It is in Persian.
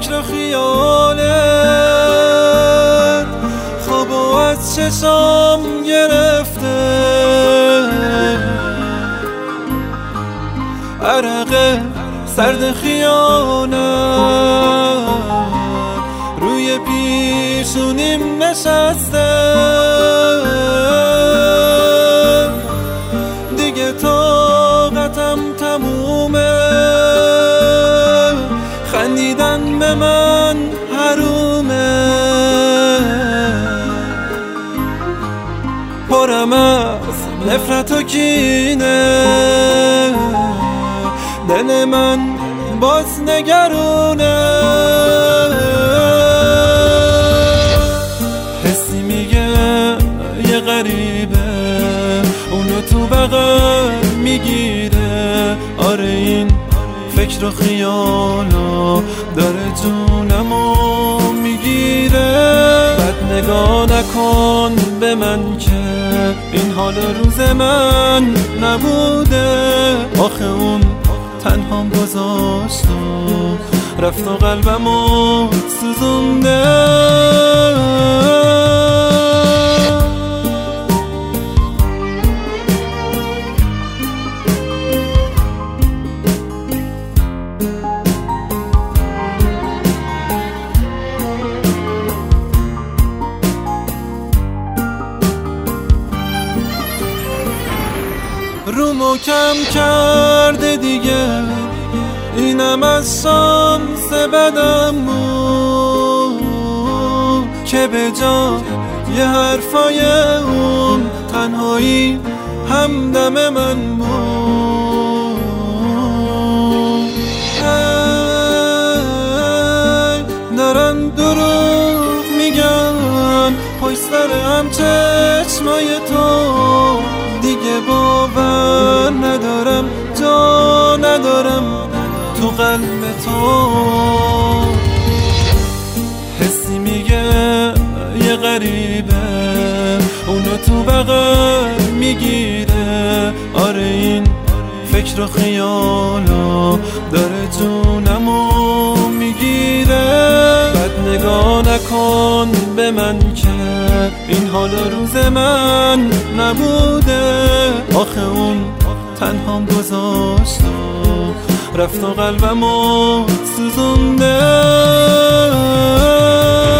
فکر و خیالت خوابو از چشام گرفته، عرق سرد خیانت روی پیشونیم نشسته، دیگه طاقتم تمومه، خندیدن به من حرومه، پرم از نفرت و کینه، دل من باز نگرونه، حسی میگه یه غریبه اونو تو بغل میگیره، آره این فکر و خیالا داره جونمو میگیره، بد نگاه نکن به من که این حال روز من نبوده، آخه اون تنهام گذاشت و رفت و قلبمو سوزونده. رومو کم کرده دیگه، اینم از شانس بدم بود که به جا یه حرفای اون تنهایی همدم من بود. دارن دروغ میگن پشت سر هم چشمای تو، دیگه باور ندارم، جا ندارم تو قلب تو، حسی میگه یه غریبه اونو تو بغل میگیره، آره این فکر و خیالا داره جونمو میگیره، بد نگاه نکن به من که این حال روز من نبوده، آخه اون تنهام گذاشت و رفت و قلبمو سوزونده.